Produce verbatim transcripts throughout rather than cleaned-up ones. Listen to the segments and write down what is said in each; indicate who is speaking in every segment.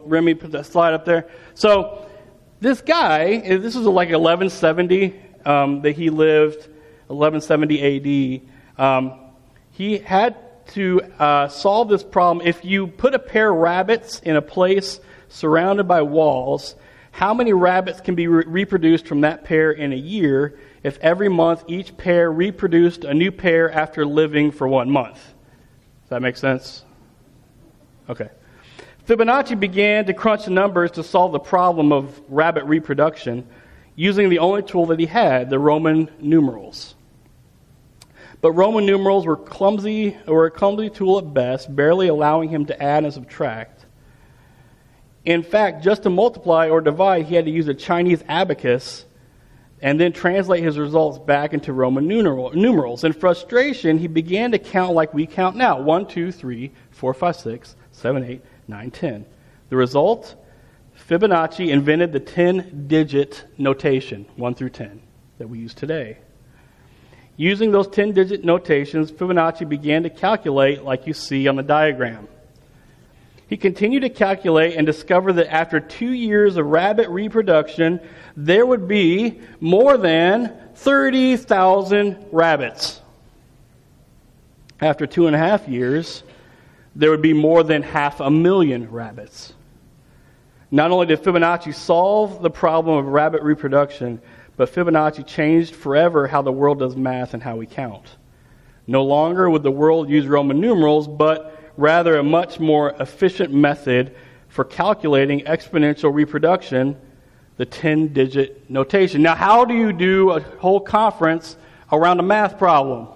Speaker 1: Remy, put that slide up there. So this guy, this was like eleven seventy um, that he lived, eleven seventy A D. Um, he had to uh, solve this problem. If you put a pair of rabbits in a place surrounded by walls, how many rabbits can be re- reproduced from that pair in a year if every month each pair reproduced a new pair after living for one month? Does that make sense? Okay. Fibonacci began to crunch the numbers to solve the problem of rabbit reproduction using the only tool that he had, the Roman numerals. But Roman numerals were clumsy, or a clumsy tool at best, barely allowing him to add and subtract. In fact, just to multiply or divide, he had to use a Chinese abacus and then translate his results back into Roman numerals. In frustration, he began to count like we count now. one, two, three, four, five, six, seven, eight, nine, ten. The result? Fibonacci invented the ten-digit notation, one through ten, that we use today. Using those ten-digit notations, Fibonacci began to calculate like you see on the diagram. He continued to calculate and discovered that after two years of rabbit reproduction, there would be more than thirty thousand rabbits. After two and a half years, there would be more than half a million rabbits. Not only did Fibonacci solve the problem of rabbit reproduction, but Fibonacci changed forever how the world does math and how we count. No longer would the world use Roman numerals, but rather a much more efficient method for calculating exponential reproduction, the ten-digit notation. Now, how do you do a whole conference around a math problem?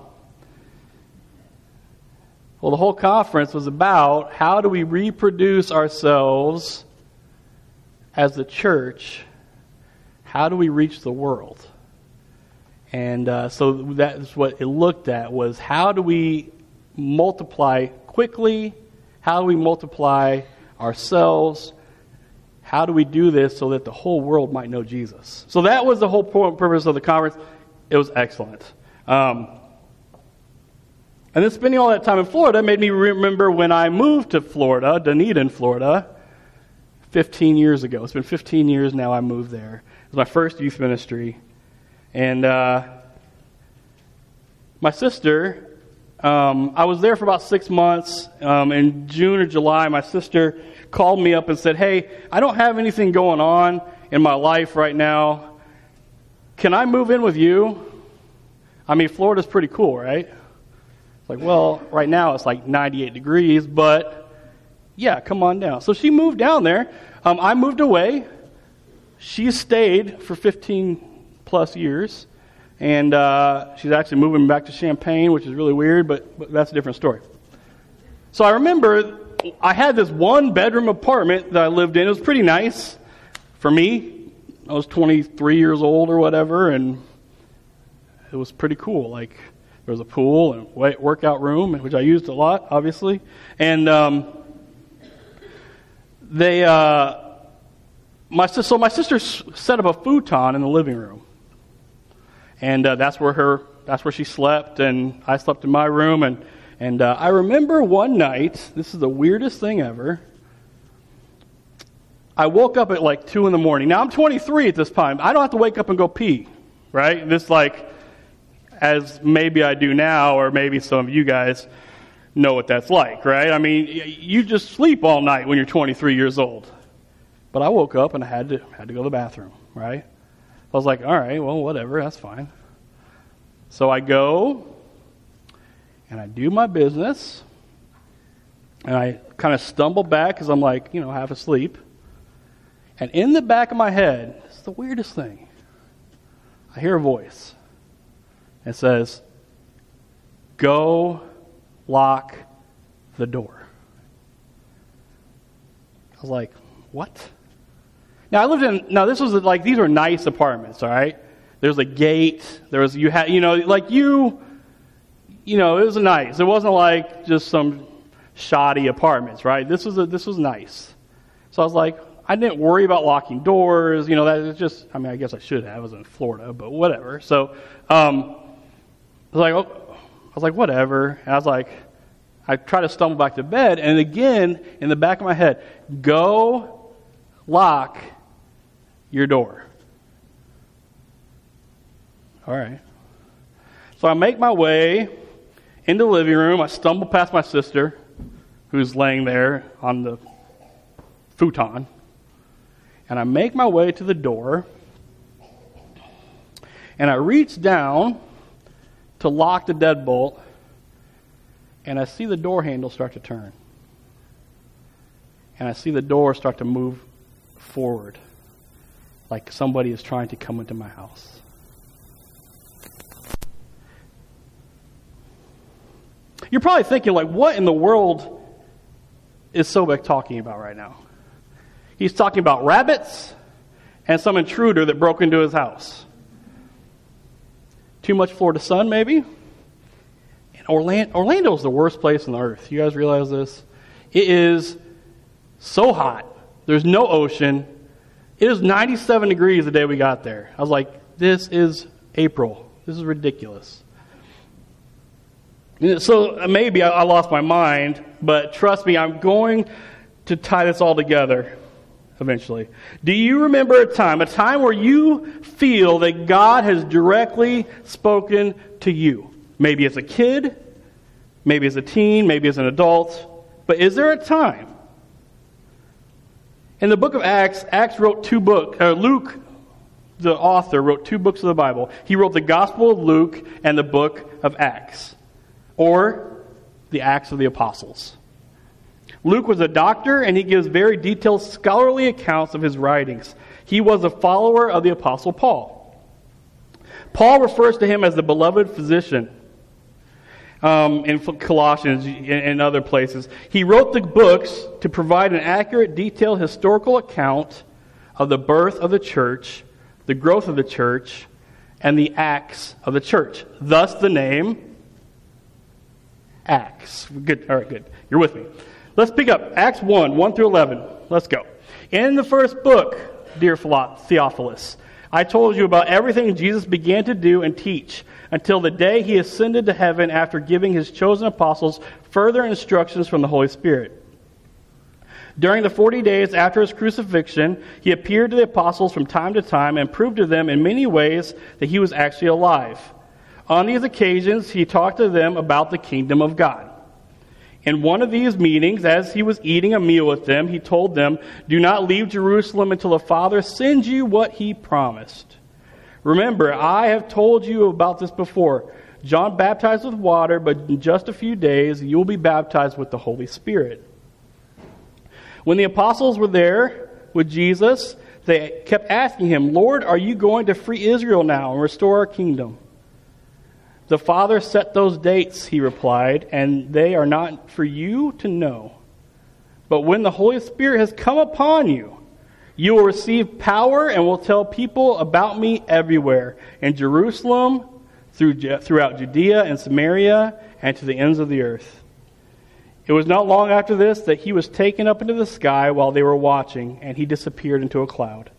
Speaker 1: Well, the whole conference was about how do we reproduce ourselves as the church? How do we reach the world? And uh, so that's what it looked at, was how do we multiply quickly? How do we multiply ourselves? How do we do this so that the whole world might know Jesus? So that was the whole point, purpose of the conference. It was excellent. Um, and then spending all that time in Florida made me remember when I moved to Florida, Dunedin, Florida, fifteen years ago. It's been fifteen years now I moved there. It was my first youth ministry. And uh, my sister... Um, I was there for about six months. Um, in June or July, my sister called me up and said, "Hey, I don't have anything going on in my life right now. Can I move in with you?" I mean, Florida's pretty cool, right? It's like, well, right now it's like ninety-eight degrees, but yeah, come on down. So she moved down there. Um, I moved away. She stayed for fifteen plus years. And uh, she's actually moving back to Champaign, which is really weird, but, but that's a different story. So I remember I had this one-bedroom apartment that I lived in. It was pretty nice for me. I was twenty-three years old or whatever, and it was pretty cool. Like, there was a pool and workout room, which I used a lot, obviously. And um, they, uh, my so my sister set up a futon in the living room. And uh, that's where her, that's where she slept, and I slept in my room. And and uh, I remember one night, this is the weirdest thing ever. I woke up at like two in the morning. Now I'm twenty-three at this time. I don't have to wake up and go pee, right? This like, as maybe I do now, or maybe some of you guys know what that's like, right? I mean, you just sleep all night when you're twenty-three years old. But I woke up and I had to had to go to the bathroom, right? I was like, all right, well, whatever, that's fine. So I go, and I do my business, and I kind of stumble back because I'm like, you know, half asleep. And in the back of my head, it's the weirdest thing. I hear a voice. It says, "Go lock the door." I was like, what? Now I lived in. Now this was like these were nice apartments, all right. There's a gate. There was you had you know like you, you know it was nice. It wasn't like just some shoddy apartments, right? This was a, this was nice. So I was like, I didn't worry about locking doors. You know that was just. I mean, I guess I should have. I was in Florida, but whatever. So um, I was like, oh, I was like, whatever. And I was like, I tried to stumble back to bed, and again in the back of my head, go lock your door. All right. So I make my way into the living room. I stumble past my sister, who's laying there on the futon. And I make my way to the door. And I reach down to lock the deadbolt. And I see the door handle start to turn. And I see the door start to move forward, like somebody is trying to come into my house. You're probably thinking, like, what in the world is Sobek talking about right now? He's talking about rabbits and some intruder that broke into his house. Too much Florida sun, maybe? And Orlando, Orlando is the worst place on the earth. You guys realize this? It is so hot. There's no ocean. It was ninety-seven degrees the day we got there. I was like, this is April. This is ridiculous. So maybe I lost my mind, but trust me, I'm going to tie this all together eventually. Do you remember a time, a time where you feel that God has directly spoken to you? Maybe as a kid, maybe as a teen, maybe as an adult. But is there a time? In the book of Acts, Acts wrote two books. Uh, Luke, the author, wrote two books of the Bible. He wrote the Gospel of Luke and the book of Acts, or the Acts of the Apostles. Luke was a doctor, and he gives very detailed scholarly accounts of his writings. He was a follower of the Apostle Paul. Paul refers to him as the beloved physician um, in Colossians and other places. He wrote the books to provide an accurate, detailed historical account of the birth of the church, the growth of the church, and the acts of the church. Thus the name Acts. Good. All right, good. You're with me. Let's pick up Acts one, one through eleven. Let's go. In the first book, dear Theophilus, I told you about everything Jesus began to do and teach until the day he ascended to heaven after giving his chosen apostles further instructions from the Holy Spirit. During the forty days after his crucifixion, he appeared to the apostles from time to time and proved to them in many ways that he was actually alive. On these occasions, he talked to them about the kingdom of God. In one of these meetings, as he was eating a meal with them, he told them, "Do not leave Jerusalem until the Father sends you what he promised. Remember, I have told you about this before. John baptized with water, but in just a few days you will be baptized with the Holy Spirit." When the apostles were there with Jesus, they kept asking him, "Lord, are you going to free Israel now and restore our kingdom?" "The Father set those dates," he replied, "and they are not for you to know. But when the Holy Spirit has come upon you, you will receive power and will tell people about me everywhere, in Jerusalem, through, throughout Judea and Samaria, and to the ends of the earth." It was not long after this that he was taken up into the sky while they were watching, and he disappeared into a cloud.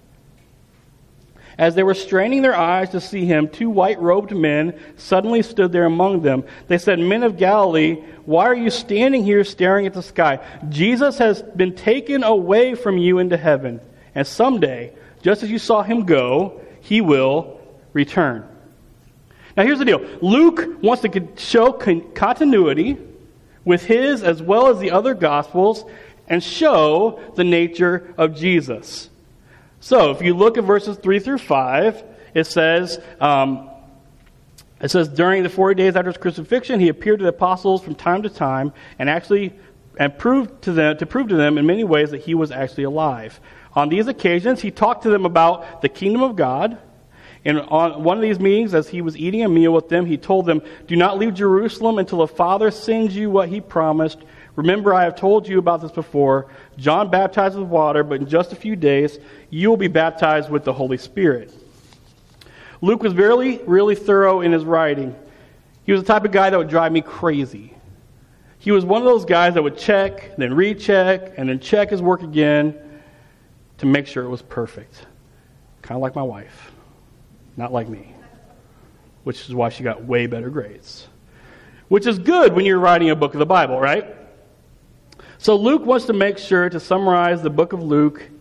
Speaker 1: As they were straining their eyes to see him, two white-robed men suddenly stood there among them. They said, "Men of Galilee, why are you standing here staring at the sky? Jesus has been taken away from you into heaven, and someday, just as you saw him go, he will return." Now here's the deal. Luke wants to show continuity with his as well as the other Gospels and show the nature of Jesus. So, if you look at verses three through five, it says, um, it says, during the forty days after his crucifixion, he appeared to the apostles from time to time, and actually, and proved to them to prove to them in many ways that he was actually alive. On these occasions, he talked to them about the kingdom of God. And on one of these meetings, as he was eating a meal with them, he told them, "Do not leave Jerusalem until the Father sends you what he promised. Remember, I have told you about this before. John baptized with water, but in just a few days, you will be baptized with the Holy Spirit." Luke was really, really thorough in his writing. He was the type of guy that would drive me crazy. He was one of those guys that would check, then recheck, and then check his work again to make sure it was perfect. Kind of like my wife. Not like me. Which is why she got way better grades. Which is good when you're writing a book of the Bible, right? So Luke wants to make sure to summarize the book of Luke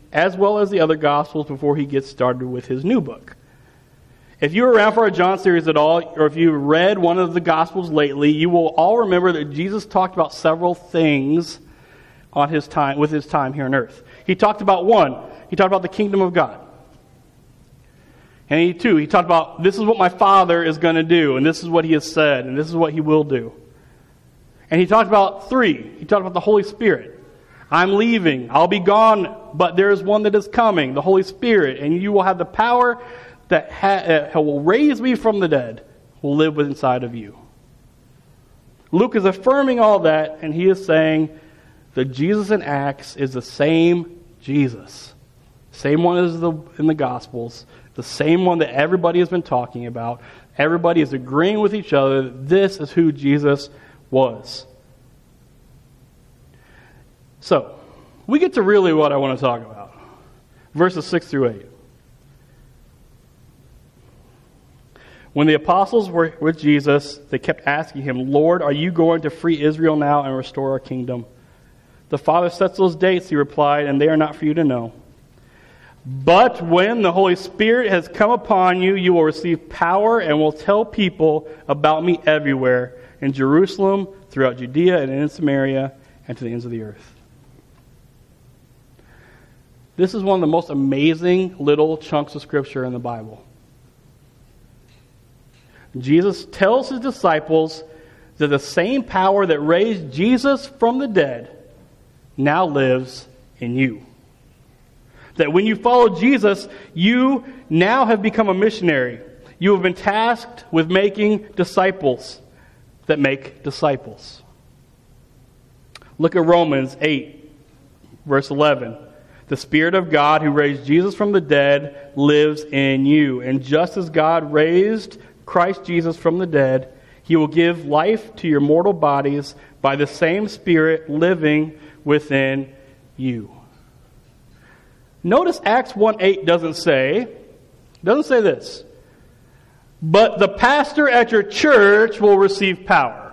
Speaker 1: as well as the other Gospels before he gets started with his new book. If you were around for our John series at all, or if you read one of the Gospels lately, you will all remember that Jesus talked about several things on his time, with his time here on earth. He talked about one, he talked about the kingdom of God. And he, two, he talked about, this is what my Father is going to do, and this is what he has said, and this is what he will do. And he talked about three, he talked about the Holy Spirit. I'm leaving, I'll be gone, but there is one that is coming, the Holy Spirit, and you will have the power that ha- uh, will raise me from the dead, will live inside of you. Luke is affirming all that, and he is saying that Jesus in Acts is the same Jesus. Same one as the, in the Gospels. The same one that everybody has been talking about. Everybody is agreeing with each other that this is who Jesus was. So, we get to really what I want to talk about. Verses six through eight. When the apostles were with Jesus, they kept asking him, Lord, are you going to free Israel now and restore our kingdom? The Father sets those dates, he replied, and they are not for you to know. But when the Holy Spirit has come upon you, you will receive power and will tell people about me everywhere, in Jerusalem, throughout Judea, and in Samaria, and to the ends of the earth. This is one of the most amazing little chunks of Scripture in the Bible. Jesus tells his disciples that the same power that raised Jesus from the dead now lives in you. That when you follow Jesus, you now have become a missionary. You have been tasked with making disciples that make disciples. Look at Romans eight, verse eleven. The Spirit of God who raised Jesus from the dead lives in you. And just as God raised Christ Jesus from the dead, he will give life to your mortal bodies by the same Spirit living within you. Notice Acts one eight doesn't say, doesn't say this, but the pastor at your church will receive power.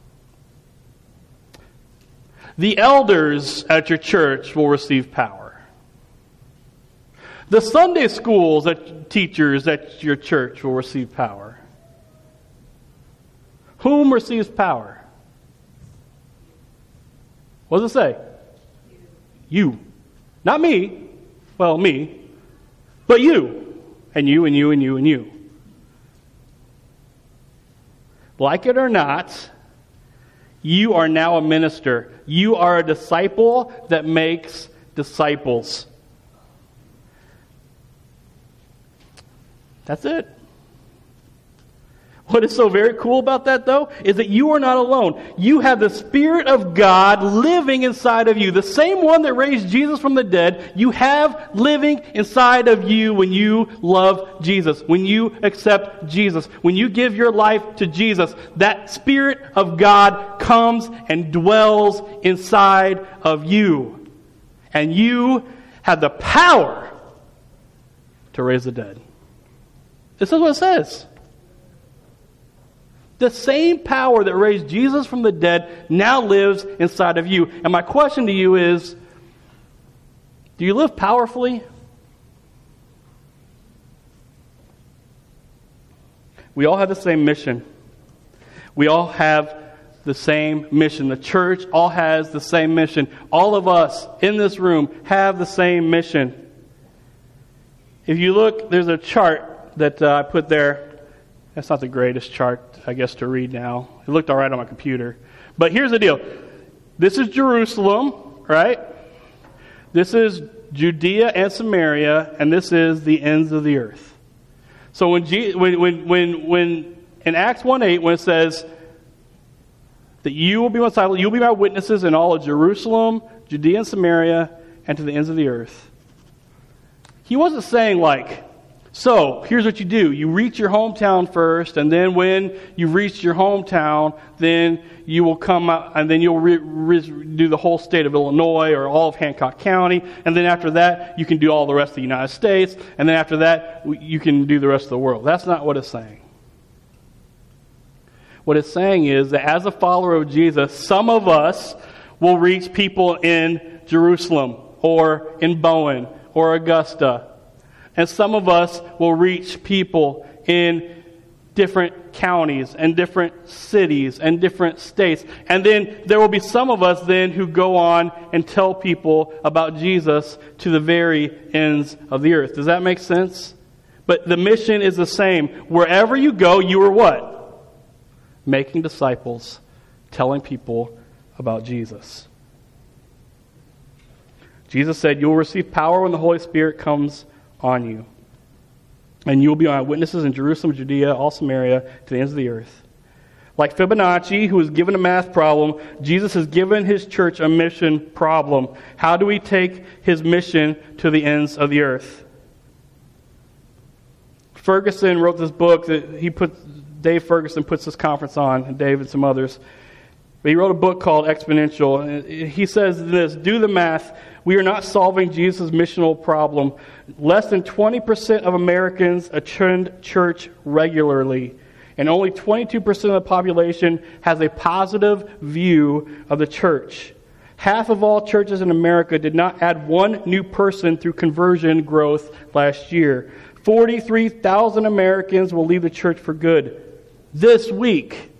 Speaker 1: The elders at your church will receive power. The Sunday schools that teachers at your church will receive power. Whom receives power? What does it say? You. Not me. Well, me. But you. And you and you and you and you. Like it or not, you are now a minister. You are a disciple that makes disciples. That's it. What is so very cool about that, though, is that you are not alone. You have the Spirit of God living inside of you. The same one that raised Jesus from the dead, you have living inside of you when you love Jesus, when you accept Jesus, when you give your life to Jesus. That Spirit of God comes and dwells inside of you. And you have the power to raise the dead. This is what it says. The same power that raised Jesus from the dead now lives inside of you. And my question to you is, do you live powerfully? We all have the same mission. We all have the same mission. The church all has the same mission. All of us in this room have the same mission. If you look, there's a chart that uh, I put there. That's not the greatest chart, I guess, to read now. It looked all right on my computer. But here's the deal. This is Jerusalem, right? This is Judea and Samaria, and this is the ends of the earth. So when G- when when when when in Acts one eight, when it says that you will be my disciples, you'll be my witnesses in all of Jerusalem, Judea and Samaria, and to the ends of the earth. He wasn't saying like, so, here's what you do. You reach your hometown first, and then when you've reached your hometown, then you will come out, and then you'll re- re- do the whole state of Illinois or all of Hancock County, and then after that, you can do all the rest of the United States, and then after that, you can do the rest of the world. That's not what it's saying. What it's saying is that as a follower of Jesus, some of us will reach people in Jerusalem, or in Bowen, or Augusta. And some of us will reach people in different counties and different cities and different states. And then there will be some of us then who go on and tell people about Jesus to the very ends of the earth. Does that make sense? But the mission is the same. Wherever you go, you are what? Making disciples, telling people about Jesus. Jesus said, you will receive power when the Holy Spirit comes on you. And you will be my witnesses in Jerusalem, Judea, all Samaria, to the ends of the earth. Like Fibonacci, who was given a math problem, Jesus has given his church a mission problem. How do we take his mission to the ends of the earth? Ferguson wrote this book that he put, Dave Ferguson puts this conference on, and Dave and some others. But he wrote a book called Exponential. And he says this, do the math. We are not solving Jesus' missional problem. Less than twenty percent of Americans attend church regularly. And only twenty-two percent of the population has a positive view of the church. Half of all churches in America did not add one new person through conversion growth last year. forty-three thousand Americans will leave the church for good this week.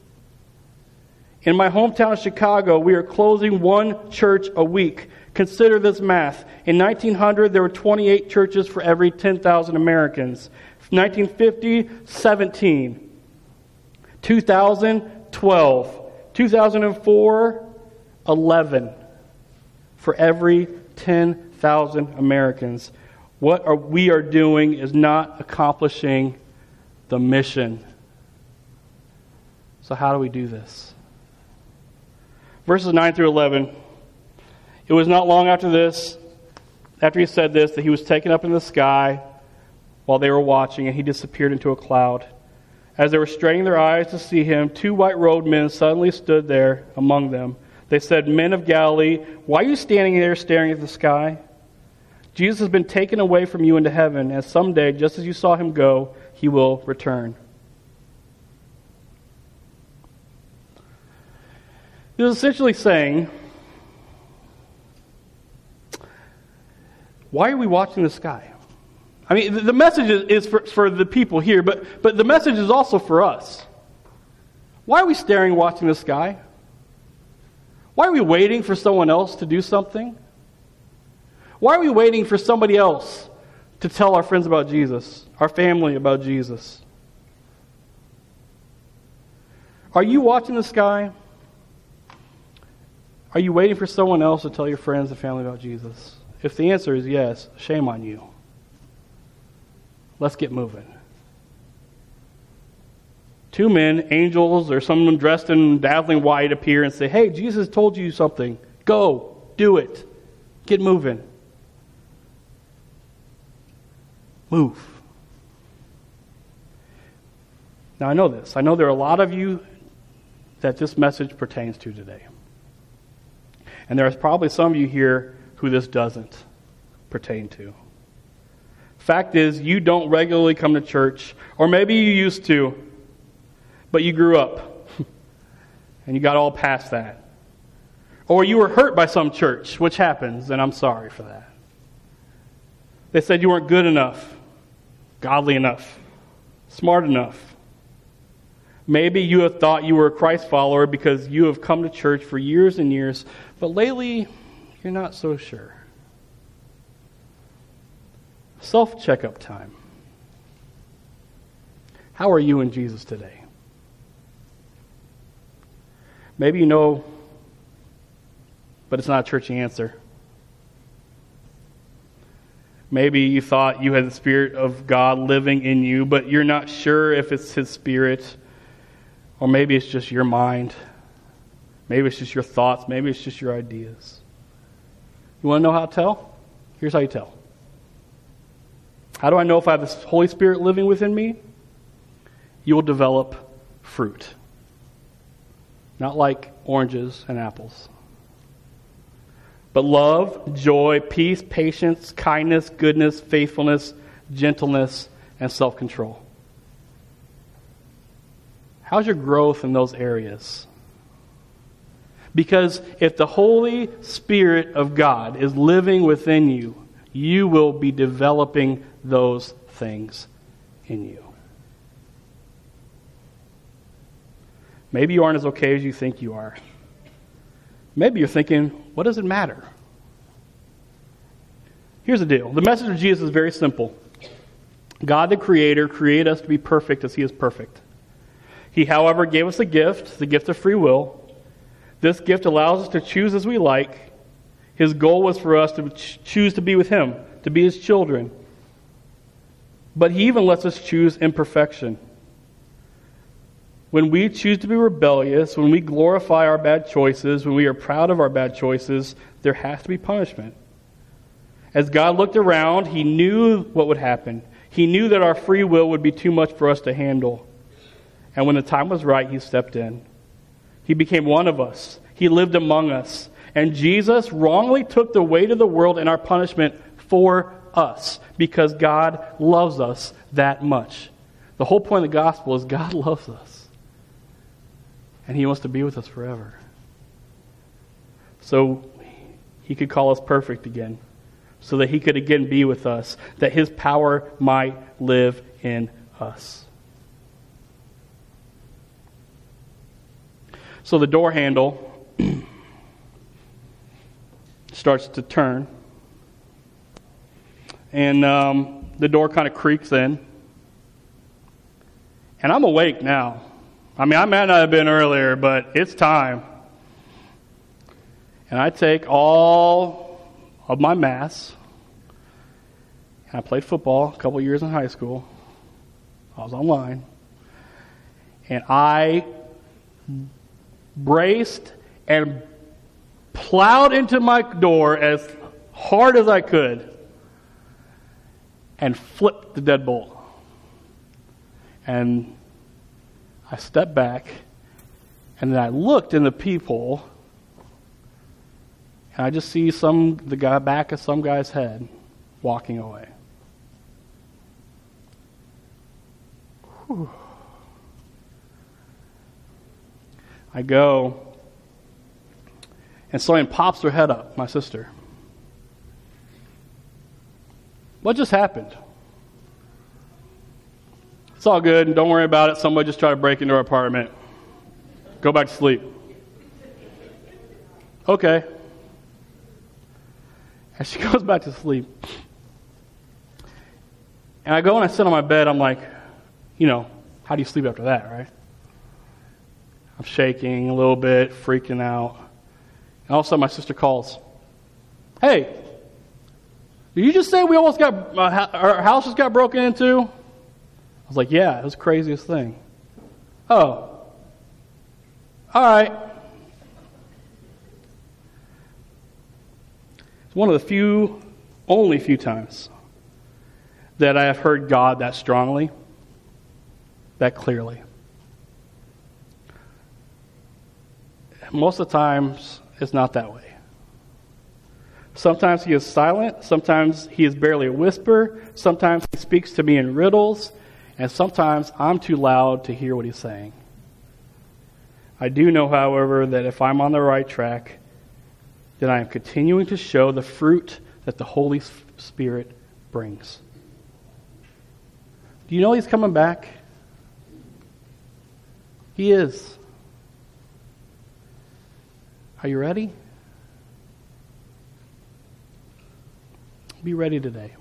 Speaker 1: In my hometown of Chicago, we are closing one church a week. Consider this math. In nineteen hundred, there were twenty-eight churches for every ten thousand Americans. nineteen fifty, seventeen. two thousand, twelve. two thousand four, eleven. For every ten thousand Americans. What are, we are doing is not accomplishing the mission. So how do we do this? Verses nine through eleven. It was not long after this, after he said this, that he was taken up in the sky while they were watching, and he disappeared into a cloud. As they were straining their eyes to see him, two white-robed men suddenly stood there among them. They said, Men of Galilee, why are you standing there staring at the sky? Jesus has been taken away from you into heaven, and someday, just as you saw him go, he will return. He was essentially saying, why are we watching the sky? I mean, the message is for, for the people here, but, but the message is also for us. Why are we staring, watching the sky? Why are we waiting for someone else to do something? Why are we waiting for somebody else to tell our friends about Jesus, our family about Jesus? Are you watching the sky? Are you waiting for someone else to tell your friends and family about Jesus? If the answer is yes, shame on you. Let's get moving. Two men, angels, or someone dressed in dazzling white appear and say, hey, Jesus told you something. Go, do it. Get moving. Move. Now I know this. I know there are a lot of you that this message pertains to today. And there's probably some of you here who this doesn't pertain to. Fact is, you don't regularly come to church, or maybe you used to, but you grew up and you got all past that. Or you were hurt by some church, which happens, and I'm sorry for that. They said you weren't good enough, godly enough, smart enough. Maybe you have thought you were a Christ follower because you have come to church for years and years, but lately you're not so sure. Self-checkup time. How are you in Jesus today? Maybe you know, but it's not a churchy answer. Maybe you thought you had the Spirit of God living in you, but you're not sure if it's His Spirit, or maybe it's just your mind. Maybe it's just your thoughts. Maybe it's just your ideas. You want to know how to tell? Here's how you tell. How do I know if I have the Holy Spirit living within me? You will develop fruit. Not like oranges and apples. But love, joy, peace, patience, kindness, goodness, faithfulness, gentleness, and self-control. How's your growth in those areas? Because if the Holy Spirit of God is living within you, You will be developing those things in you. Maybe you aren't as okay as you think you are. Maybe you're thinking, what does it matter? Here's the deal. The message of Jesus is very simple. God the Creator created us to be perfect as He is perfect. He, however, gave us a gift, the gift of free will. This gift allows us to choose as we like. His goal was for us to ch- choose to be with Him, to be His children. But He even lets us choose imperfection. When we choose to be rebellious, when we glorify our bad choices, when we are proud of our bad choices, there has to be punishment. As God looked around, He knew what would happen. He knew that our free will would be too much for us to handle. And when the time was right, He stepped in. He became one of us. He lived among us. And Jesus wrongly took the weight of the world and our punishment for us because God loves us that much. The whole point of the gospel is God loves us. And He wants to be with us forever. So He could call us perfect again, so that He could again be with us, that His power might live in us. So the door handle starts to turn, and um, the door kind of creaks in, and I'm awake now. I mean, I might not have been earlier, but it's time. And I take all of my mass, and I played football a couple years in high school. I was online. And I braced and plowed into my door as hard as I could and flipped the deadbolt. And I stepped back, and then I looked in the peephole, and I just see some the guy back of some guy's head walking away. Whew. I go, and Sonia pops her head up, my sister. What just happened? It's all good. Don't worry about it. Somebody just tried to break into our apartment. Go back to sleep. Okay. And she goes back to sleep. And I go and I sit on my bed. I'm like, you know, how do you sleep after that, right? I'm shaking a little bit, freaking out. And all of a sudden my sister calls. Hey, did you just say we almost got, uh, our house just got broken into? I was like, yeah, it was the craziest thing. Oh. All right. It's one of the few, only few times that I have heard God that strongly, that clearly. Most of the times, it's not that way. Sometimes He is silent. Sometimes He is barely a whisper. Sometimes He speaks to me in riddles. And sometimes I'm too loud to hear what He's saying. I do know, however, that if I'm on the right track, then I am continuing to show the fruit that the Holy Spirit brings. Do you know He's coming back? He is. Are you ready? Be ready today.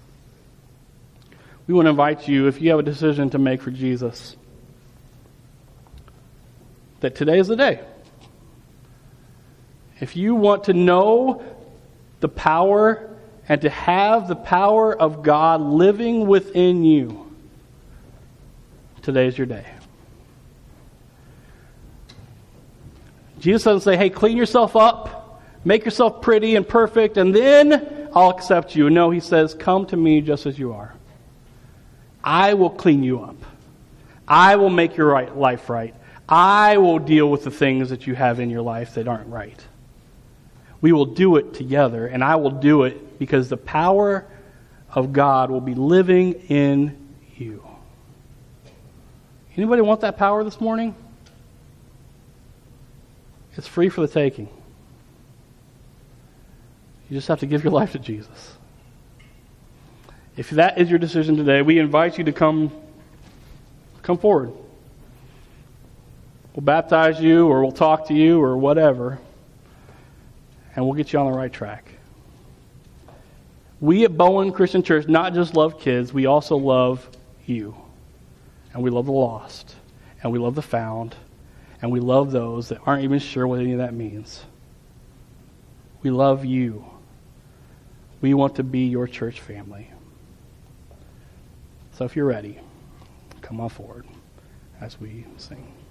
Speaker 1: We want to invite you, if you have a decision to make for Jesus, that today is the day. If you want to know the power and to have the power of God living within you, today is your day. Jesus doesn't say, hey, clean yourself up, make yourself pretty and perfect, and then I'll accept you. No, He says, come to me just as you are. I will clean you up. I will make your right, life right. I will deal with the things that you have in your life that aren't right. We will do it together, and I will do it because the power of God will be living in you. Anybody want that power this morning? It's free for the taking. You just have to give your life to Jesus. If that is your decision today, we invite you to come, come forward. We'll baptize you, or we'll talk to you, or whatever, and we'll get you on the right track. We at Bowen Christian Church not just love kids, we also love you. And we love the lost. And we love the found. And we love those that aren't even sure what any of that means. We love you. We want to be your church family. So if you're ready, come on forward as we sing.